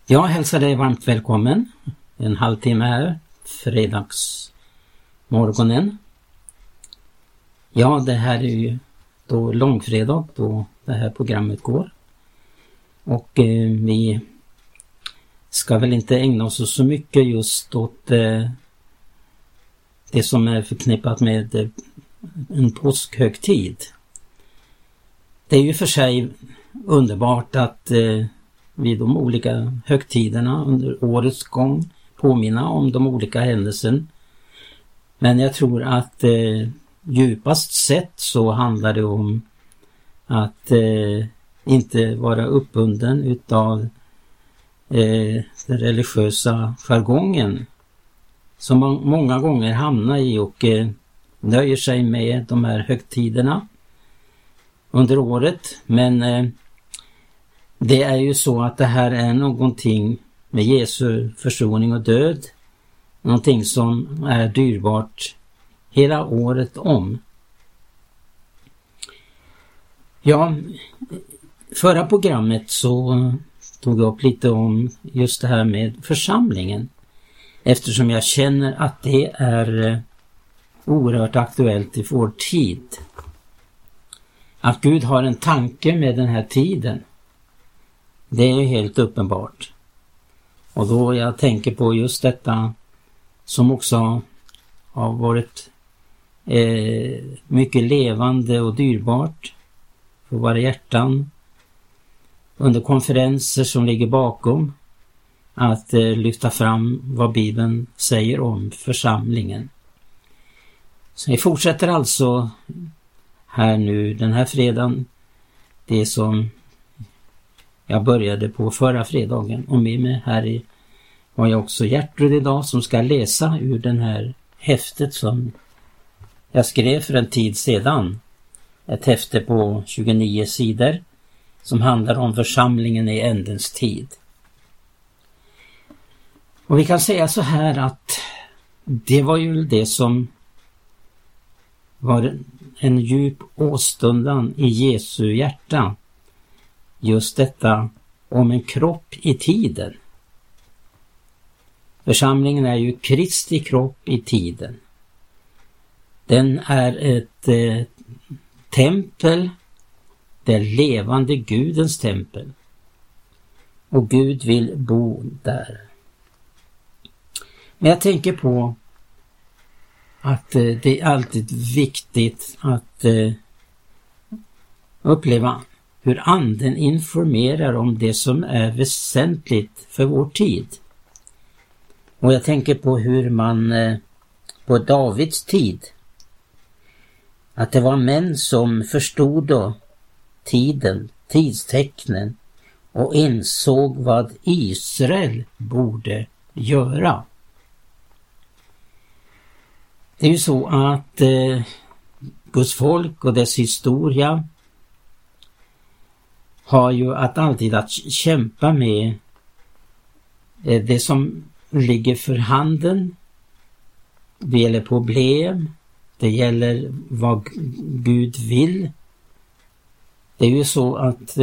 Jag hälsar dig varmt välkommen. En halvtimme här, fredagsmorgonen. Ja, det här är ju då långfredag då det här programmet går. Och vi ska väl inte ägna oss så mycket just åt det som är förknippat med en påskhögtid. Det är ju för sig underbart att vid de olika högtiderna under årets gång påminna om de olika händelserna. Men jag tror att djupast sett så handlar det om att inte vara uppbunden utav den religiösa jargongen som man många gånger hamnar i och nöjer sig med de här högtiderna under året. Men det är ju så att det här är någonting med Jesu försoning och död. Någonting som är dyrbart hela året om. Ja, förra programmet så tog jag upp lite om just det här med församlingen. Eftersom jag känner att det är oerhört aktuellt i vår tid. Att Gud har en tanke med den här tiden. Det är helt uppenbart. Och då jag tänker på just detta som också har varit mycket levande och dyrbart för våra hjärtan under konferenser som ligger bakom att lyfta fram vad Bibeln säger om församlingen. Så vi fortsätter alltså här nu den här fredagen det som jag började på förra fredagen, och med mig här har jag också Gertrud idag som ska läsa ur den här häftet som jag skrev för en tid sedan. Ett häfte på 29 sidor som handlar om församlingen i ändens tid. Och vi kan säga så här att det var ju det som var en djup åstundan i Jesu hjärta. Just detta om en kropp i tiden. Församlingen är ju Kristi kropp i tiden. Den är ett tempel, det levande Gudens tempel. Och Gud vill bo där. Men jag tänker på att det är alltid viktigt att uppleva hur anden informerar om det som är väsentligt för vår tid. Och jag tänker på hur man på Davids tid, att det var män som förstod då tiden, tidstecknen och insåg vad Israel borde göra. Det är ju så att Guds folk och dess historia har ju alltid att kämpa med det som ligger för handen. Det gäller problem, det gäller vad Gud vill. Det är ju så att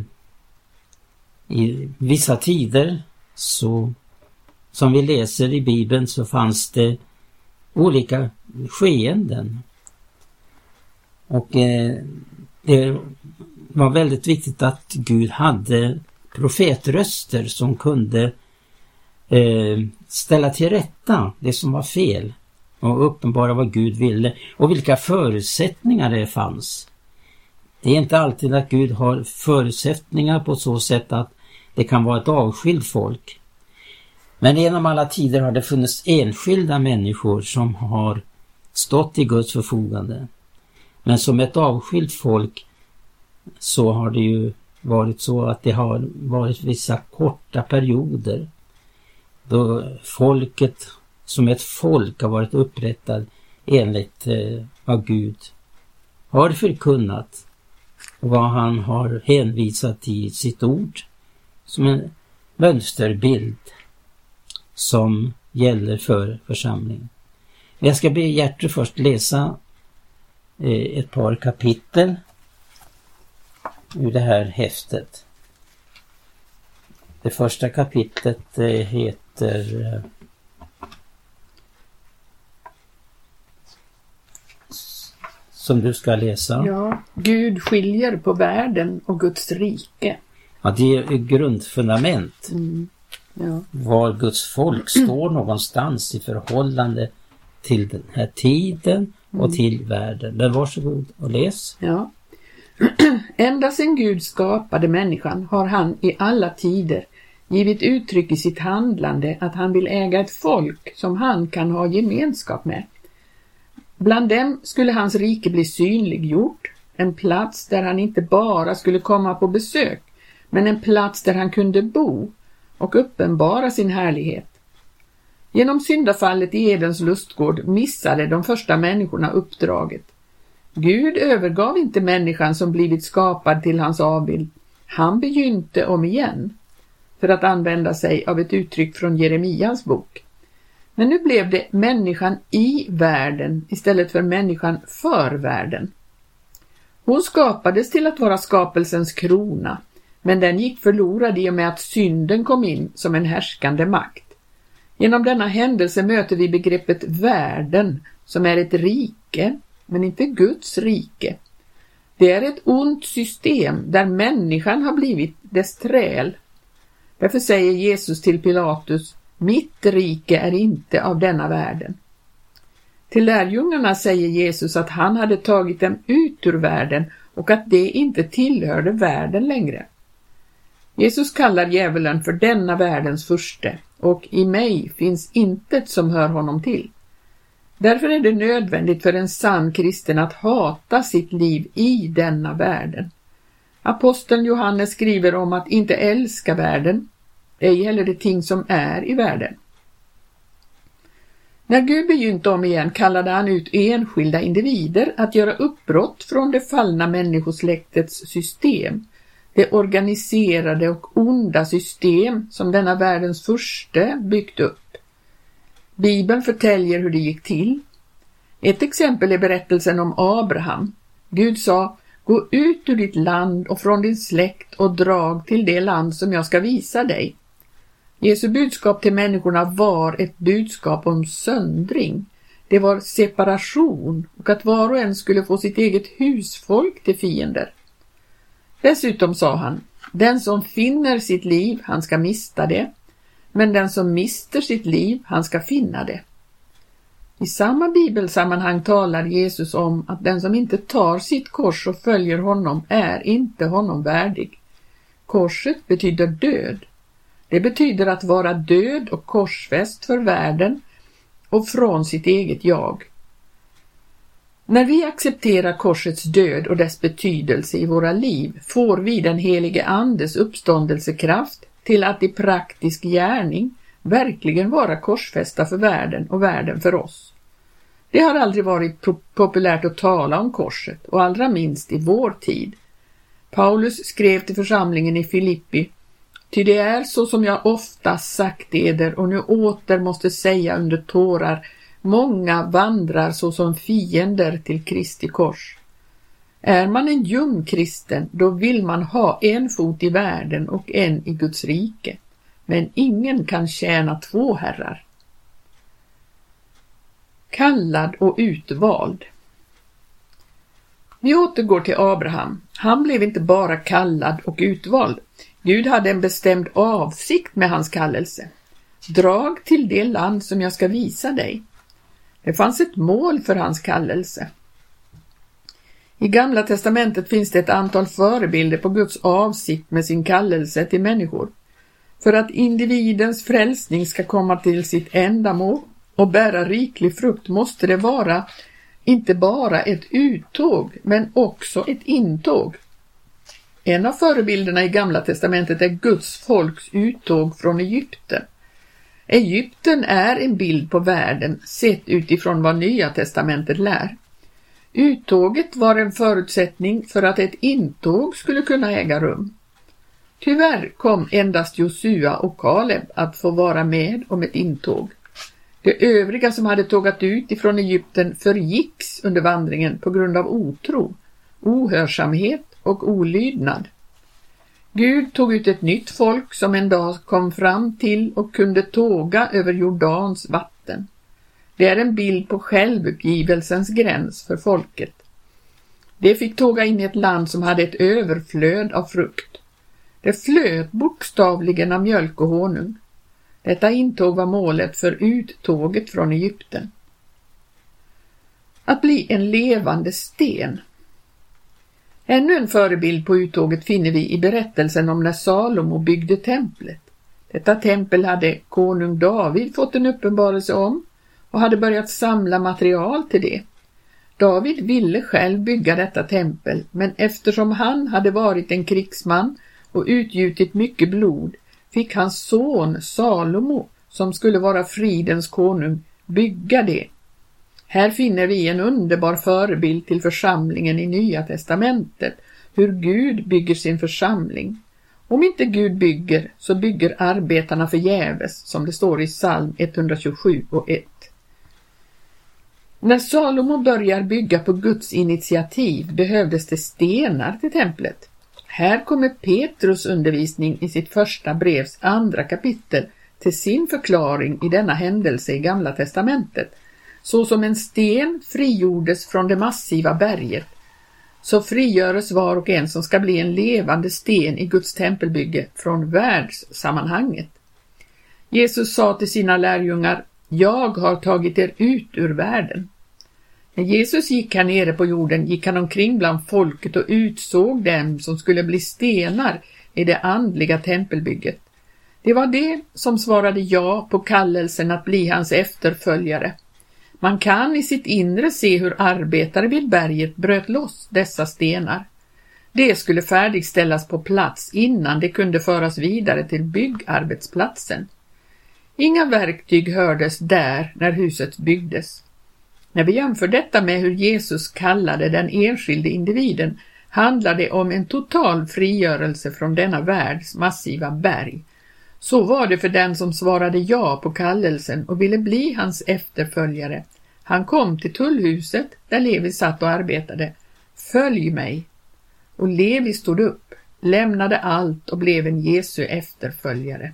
i vissa tider så, som vi läser i Bibeln, så fanns det olika skeenden. Och det var väldigt viktigt att Gud hade profetröster som kunde ställa till rätta det som var fel och uppenbara vad Gud ville och vilka förutsättningar det fanns. Det är inte alltid att Gud har förutsättningar på så sätt att det kan vara ett avskilt folk. Men genom alla tider har det funnits enskilda människor som har stått i Guds förfogande. Men som ett avskilt folk så har det ju varit så att det har varit vissa korta perioder då folket som ett folk har varit upprättad enligt vad Gud har förkunnat och vad han har hänvisat i sitt ord som en mönsterbild som gäller för församlingen. Jag ska be Gertrud först läsa ett par kapitel ur det här häftet. Det första kapitlet heter som du ska läsa. Ja, Gud skiljer på världen och Guds rike. Ja, det är grundfundament. Ja. Var Guds folk står någonstans i förhållande till den här tiden och till världen. Men varsågod och läs. Ja. Ända sedan Gud skapade människan har han i alla tider givit uttryck i sitt handlande att han vill äga ett folk som han kan ha gemenskap med. Bland dem skulle hans rike bli synliggjort, en plats där han inte bara skulle komma på besök, men en plats där han kunde bo och uppenbara sin härlighet. Genom syndafallet i Edens lustgård missade de första människorna uppdraget. Gud övergav inte människan som blivit skapad till hans avbild. Han begynte om igen, för att använda sig av ett uttryck från Jeremias bok. Men nu blev det människan i världen istället för människan för världen. Hon skapades till att vara skapelsens krona, men den gick förlorad i och med att synden kom in som en härskande makt. Genom denna händelse möter vi begreppet världen, som är ett rike, men inte Guds rike. Det är ett ont system där människan har blivit dess träl. Därför säger Jesus till Pilatus: mitt rike är inte av denna världen. Till lärjungarna säger Jesus att han hade tagit dem ut ur världen och att det inte tillhörde världen längre. Jesus kallar djävulen för denna världens furste, och i mig finns intet som hör honom till. Därför är det nödvändigt för en sann kristen att hata sitt liv i denna världen. Aposteln Johannes skriver om att inte älska världen, ej heller det ting som är i världen. När Gud begynte om igen kallade han ut enskilda individer att göra uppbrott från det fallna människosläktets system, det organiserade och onda system som denna världens furste byggt upp. Bibeln förtäljer hur det gick till. Ett exempel är berättelsen om Abraham. Gud sa: gå ut ur ditt land och från din släkt och drag till det land som jag ska visa dig. Jesu budskap till människorna var ett budskap om söndring. Det var separation och att var och en skulle få sitt eget husfolk till fiender. Dessutom sa han: den som finner sitt liv, han ska mista det. Men den som mister sitt liv, han ska finna det. I samma bibelsammanhang talar Jesus om att den som inte tar sitt kors och följer honom är inte honom värdig. Korset betyder död. Det betyder att vara död och korsfäst för världen och från sitt eget jag. När vi accepterar korsets död och dess betydelse i våra liv får vi den helige Andes uppståndelsekraft till att i praktisk gärning verkligen vara korsfästa för världen och världen för oss. Det har aldrig varit populärt att tala om korset, och allra minst i vår tid. Paulus skrev till församlingen i Filippi: ty det är så som jag ofta sagt eder och nu åter måste säga under tårar, många vandrar så som fiender till Kristi kors. Är man en ljum kristen, då vill man ha en fot i världen och en i Guds rike. Men ingen kan tjäna två herrar. Kallad och utvald. Vi återgår till Abraham. Han blev inte bara kallad och utvald. Gud hade en bestämd avsikt med hans kallelse. Drag till det land som jag ska visa dig. Det fanns ett mål för hans kallelse. I Gamla testamentet finns det ett antal förebilder på Guds avsikt med sin kallelse till människor. För att individens frälsning ska komma till sitt ändamål och bära riklig frukt måste det vara inte bara ett uttåg men också ett intåg. En av förebilderna i Gamla testamentet är Guds folks uttåg från Egypten. Egypten är en bild på världen sett utifrån vad Nya testamentet lär. Uttåget var en förutsättning för att ett intåg skulle kunna äga rum. Tyvärr kom endast Josua och Kaleb att få vara med om ett intåg. De övriga som hade tågat ut ifrån Egypten förgicks under vandringen på grund av otro, ohörsamhet och olydnad. Gud tog ut ett nytt folk som en dag kom fram till och kunde tåga över Jordans vatten. Det är en bild på självuppgivelsens gräns för folket. Det fick tåga in i ett land som hade ett överflöd av frukt. Det flöt bokstavligen av mjölk och honung. Detta intåg var målet för uttåget från Egypten. Att bli en levande sten. Ännu en förebild på uttåget finner vi i berättelsen om när Salomo byggde templet. Detta tempel hade konung David fått en uppenbarelse om och hade börjat samla material till det. David ville själv bygga detta tempel, men eftersom han hade varit en krigsman och utgjutit mycket blod fick hans son Salomo, som skulle vara fridens konung, bygga det. Här finner vi en underbar förebild till församlingen i Nya testamentet, hur Gud bygger sin församling. Om inte Gud bygger, så bygger arbetarna förgäves, som det står i psalm 127:1. När Salomo börjar bygga på Guds initiativ behövdes det stenar till templet. Här kommer Petrus undervisning i sitt första brevs 2 kapitel till sin förklaring i denna händelse i Gamla testamentet. Så som en sten frigjordes från det massiva berget, så frigöres var och en som ska bli en levande sten i Guds tempelbygge från världssammanhanget. Jesus sa till sina lärjungar: jag har tagit er ut ur världen. När Jesus gick här nere på jorden gick han omkring bland folket och utsåg dem som skulle bli stenar i det andliga tempelbygget. Det var det som svarade ja på kallelsen att bli hans efterföljare. Man kan i sitt inre se hur arbetare vid berget bröt loss dessa stenar. Det skulle färdigställas på plats innan det kunde föras vidare till byggarbetsplatsen. Inga verktyg hördes där när huset byggdes. När vi jämför detta med hur Jesus kallade den enskilde individen handlar det om en total frigörelse från denna världs massiva berg. Så var det för den som svarade ja på kallelsen och ville bli hans efterföljare. Han kom till tullhuset där Levi satt och arbetade. Följ mig. Och Levi stod upp, lämnade allt och blev en Jesu efterföljare.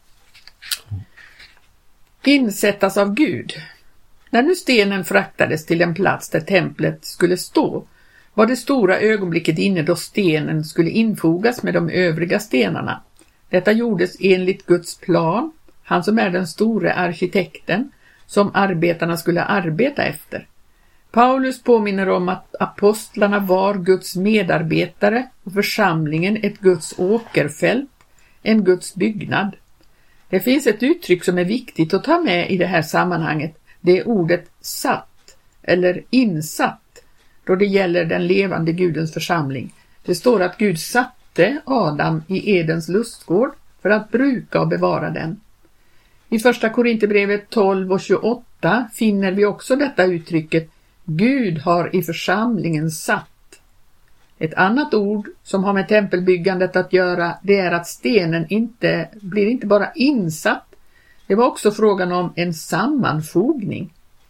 Insättas av Gud. När nu stenen fraktades till den plats där templet skulle stå, var det stora ögonblicket inne då stenen skulle infogas med de övriga stenarna. Detta gjordes enligt Guds plan, han som är den store arkitekten, som arbetarna skulle arbeta efter. Paulus påminner om att apostlarna var Guds medarbetare och församlingen ett Guds åkerfält, en Guds byggnad. Det finns ett uttryck som är viktigt att ta med i det här sammanhanget. Det är ordet satt eller insatt då det gäller den levande Gudens församling. Det står att Gud satte Adam i Edens lustgård för att bruka och bevara den. I första Korinthierbrevet 12:28 finner vi också detta uttrycket: Gud har i församlingen satt. Ett annat ord som har med tempelbyggandet att göra, det är att stenen blir inte bara insatt, det var också frågan om en sammanfogning.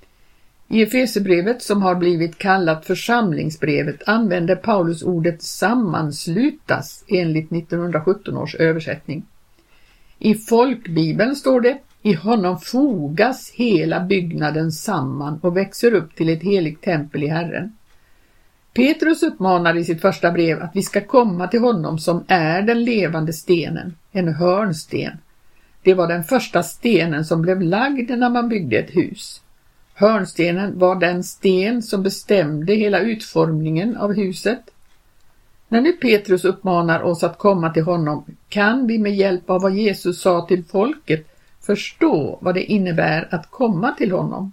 I Efesierbrevet, som har blivit kallat församlingsbrevet, använder Paulus ordet sammanslutas enligt 1917 års översättning. I folkbibeln står det: i honom fogas hela byggnaden samman och växer upp till ett heligt tempel i Herren. Petrus uppmanar i sitt första brev att vi ska komma till honom som är den levande stenen, en hörnsten. Det var den första stenen som blev lagd när man byggde ett hus. Hörnstenen var den sten som bestämde hela utformningen av huset. När nu Petrus uppmanar oss att komma till honom kan vi med hjälp av vad Jesus sa till folket förstå vad det innebär att komma till honom.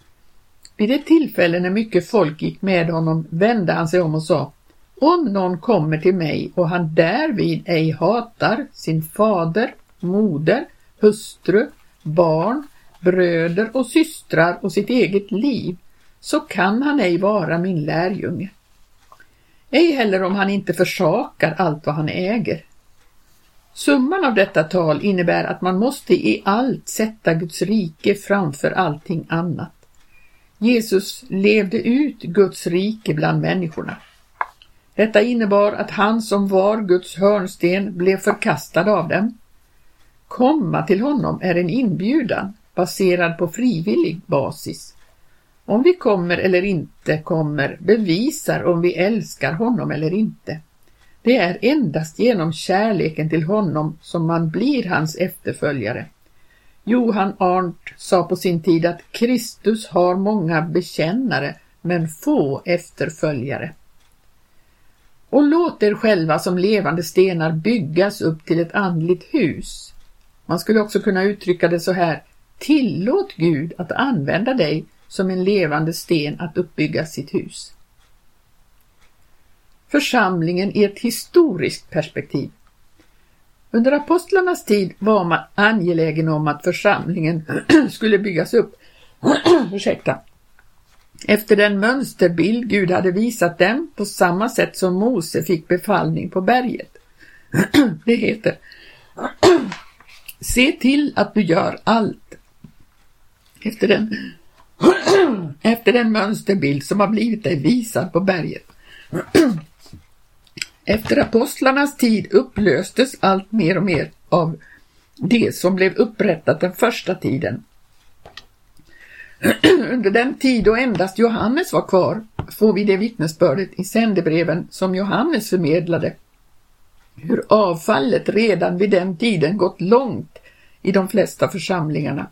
Vid ett tillfälle när mycket folk gick med honom vände han sig om och sa: om någon kommer till mig och han därvid ej hatar sin fader, moder, hustru, barn, bröder och systrar och sitt eget liv, så kan han ej vara min lärjunge. Ej heller om han inte försakar allt vad han äger. Summan av detta tal innebär att man måste i allt sätta Guds rike framför allting annat. Jesus levde ut Guds rike bland människorna. Detta innebar att han som var Guds hörnsten blev förkastad av dem. Komma till honom är en inbjudan baserad på frivillig basis. Om vi kommer eller inte kommer bevisar om vi älskar honom eller inte. Det är endast genom kärleken till honom som man blir hans efterföljare. Johan Arndt sa på sin tid att Kristus har många bekännare men få efterföljare. Och låt er själva som levande stenar byggas upp till ett andligt hus. Man skulle också kunna uttrycka det så här: tillåt Gud att använda dig som en levande sten att uppbygga sitt hus. Församlingen i ett historiskt perspektiv. Under apostlarnas tid var man angelägen om att församlingen skulle byggas upp efter den mönsterbild Gud hade visat dem, på samma sätt som Mose fick befallning på berget. Det heter: se till att du gör allt efter den mönsterbild som har blivit dig visad på berget. Efter apostlarnas tid upplöstes allt mer och mer av det som blev upprättat den första tiden. Under den tid då endast Johannes var kvar får vi det vittnesbördet i sändebreven som Johannes förmedlade. Hur avfallet redan vid den tiden gått långt i de flesta församlingarna.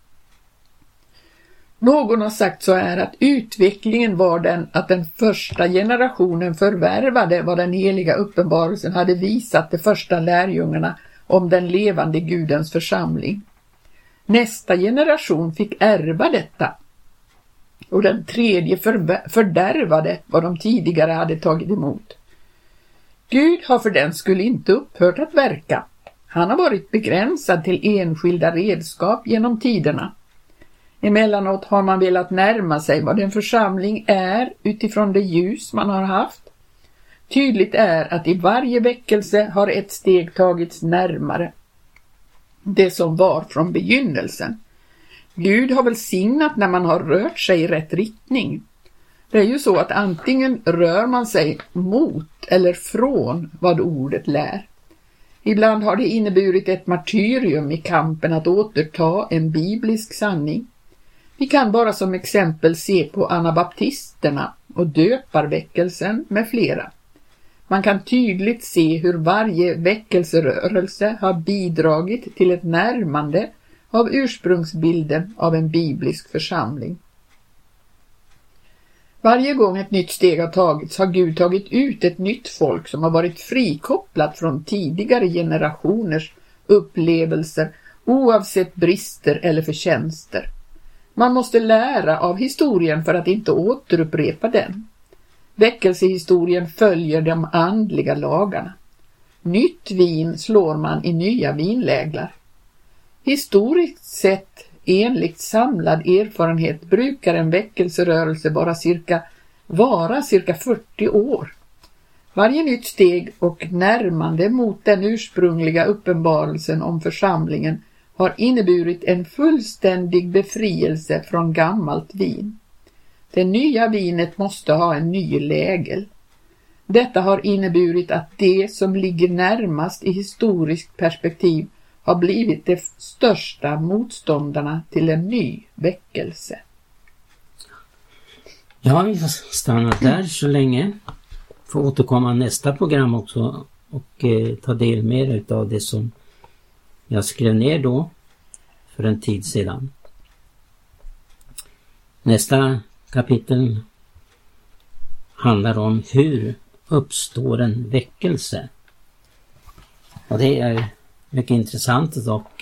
Någon har sagt så här att utvecklingen var den att den första generationen förvärvade vad den heliga uppenbarelsen hade visat de första lärjungarna om den levande Gudens församling. Nästa generation fick ärva detta och den tredje fördärvade vad de tidigare hade tagit emot. Gud har för den skulle inte upphört att verka. Han har varit begränsad till enskilda redskap genom tiderna. Emellanåt har man velat närma sig vad en församling är utifrån det ljus man har haft. Tydligt är att i varje väckelse har ett steg tagits närmare det som var från begynnelsen. Gud har välsignat när man har rört sig i rätt riktning. Det är ju så att antingen rör man sig mot eller från vad ordet lär. Ibland har det inneburit ett martyrium i kampen att återta en biblisk sanning. Vi kan bara som exempel se på anabaptisterna och döparväckelsen med flera. Man kan tydligt se hur varje väckelserörelse har bidragit till ett närmande av ursprungsbilden av en biblisk församling. Varje gång ett nytt steg har tagits har Gud tagit ut ett nytt folk som har varit frikopplat från tidigare generationers upplevelser oavsett brister eller förtjänster. Man måste lära av historien för att inte återupprepa den. Väckelsehistorien följer de andliga lagarna. Nytt vin slår man i nya vinläglar. Historiskt sett, enligt samlad erfarenhet, brukar en väckelserörelse vara cirka 40 år. Varje nytt steg och närmande mot den ursprungliga uppenbarelsen om församlingen har inneburit en fullständig befrielse från gammalt vin. Det nya vinet måste ha en ny lägel. Detta har inneburit att det som ligger närmast i historiskt perspektiv har blivit de största motståndarna till en ny väckelse. Ja, vi får stanna där så länge. Får återkomma nästa program också och ta del mer av det som jag skrev ner då för en tid sedan. Nästa kapitel handlar om hur uppstår en väckelse. Och det är mycket intressant att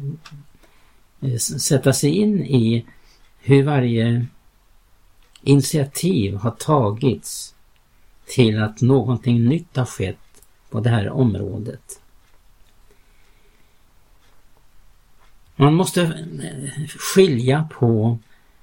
sätta sig in i hur varje initiativ har tagits till att någonting nytt har skett på det här området. Man måste skilja på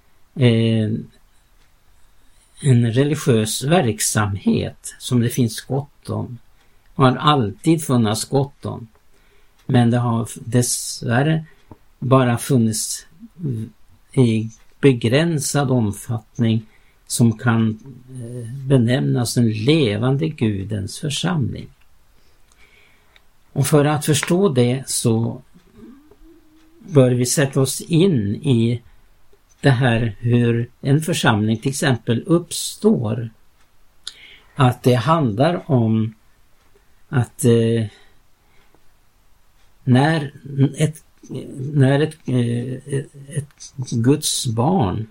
en religiös verksamhet som det finns gott om. Har alltid funnits gott om. Men det har dessvärre bara funnits i begränsad omfattning som kan benämnas den levande Gudens församling. Och för att förstå det så bör vi sätta oss in i det här hur en församling till exempel uppstår. Att det handlar om att när ett Guds barn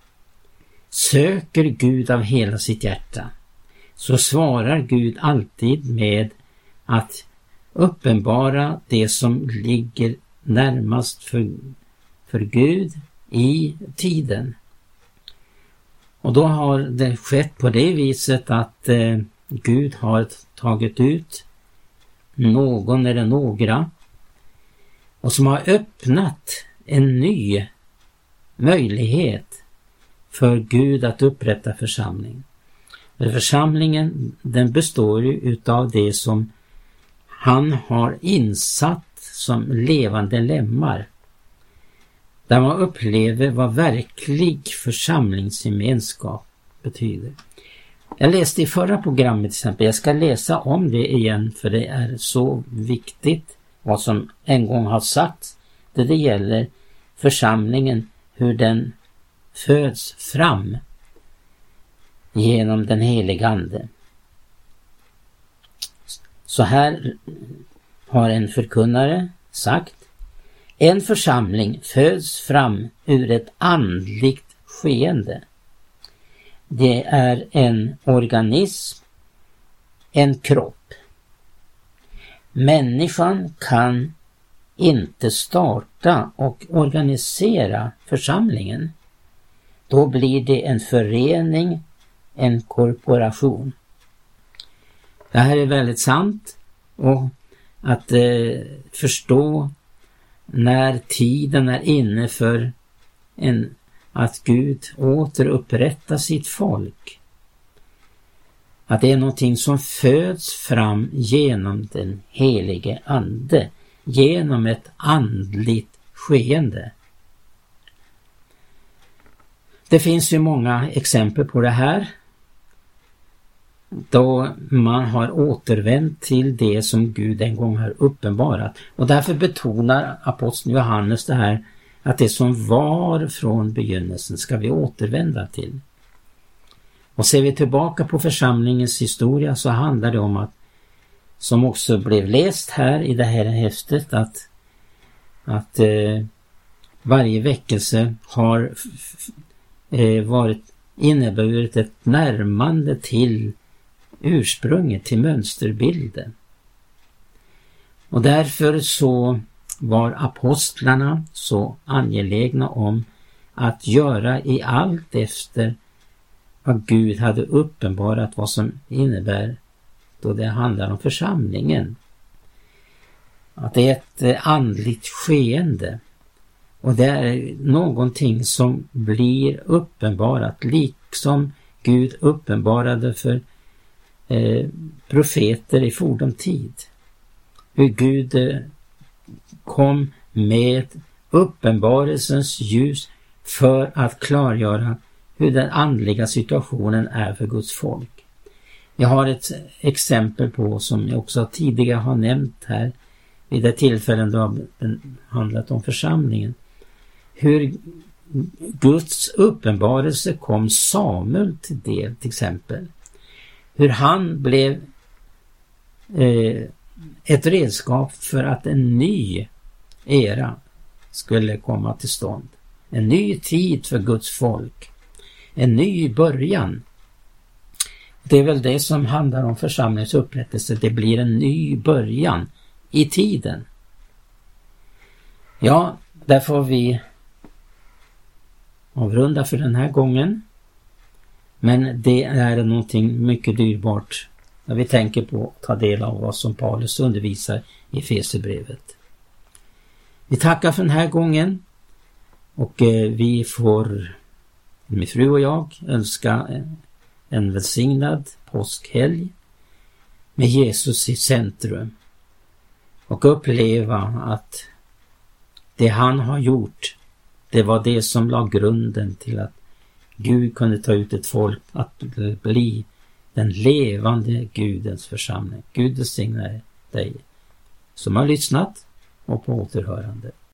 söker Gud av hela sitt hjärta, så svarar Gud alltid med att uppenbara det som ligger närmast för Gud i tiden. Och då har det skett på det viset att Gud har tagit ut någon eller några och som har öppnat en ny möjlighet för Gud att upprätta församling. Församlingen, den består ju utav det som han har insatt som levande lemmar, där man upplever vad verklig församlingsgemenskap betyder. Jag läste i förra programmet till exempel, jag ska läsa om det igen för det är så viktigt vad som en gång har sagts, det gäller församlingen, hur den föds fram genom den heliga ande. Så här har en förkunnare sagt: en församling föds fram ur ett andligt skeende. Det är en organism, en kropp. Människan kan inte starta och organisera församlingen. Då blir det en förening, en korporation. Det här är väldigt sant, och att förstå när tiden är inne för att Gud återupprättar sitt folk. Att det är någonting som föds fram genom den helige ande, genom ett andligt skeende. Det finns ju många exempel på det här, då man har återvänt till det som Gud en gång har uppenbarat. Och därför betonar aposteln Johannes det här, att det som var från begynnelsen ska vi återvända till. Och ser vi tillbaka på församlingens historia så handlar det om att, som också blev läst här i det här häftet, att varje väckelse har inneburit ett närmande till ursprunget, till mönsterbilden. Och därför så var apostlarna så angelägna om att göra i allt efter vad Gud hade uppenbarat, vad som innebär då det handlar om församlingen. Att det är ett andligt skeende, och det är någonting som blir uppenbarat, liksom Gud uppenbarade för profeter i fordom tid. Hur Gud kom med uppenbarelsens ljus för att klargöra hur den andliga situationen är för Guds folk. Jag har ett exempel på, som jag också tidigare har nämnt här vid det tillfällen då det handlat om församlingen, hur Guds uppenbarelse kom Samuel till del, till exempel. Hur han blev ett redskap för att en ny era skulle komma till stånd. En ny tid för Guds folk. En ny början. Det är väl det som handlar om församlingens upprättelse. Det blir en ny början i tiden. Ja, där får vi avrunda för den här gången. Men det är någonting mycket dyrbart när vi tänker på att ta del av vad som Paulus undervisar i Efesierbrevet. Vi tackar för den här gången, och vi får, min fru och jag, önska en välsignad påskhelg med Jesus i centrum, och uppleva att det han har gjort, det var det som la grunden till att Gud kunde ta ut ett folk att bli den levande Gudens församling. Gud välsigne dig som har lyssnat och på återhörande.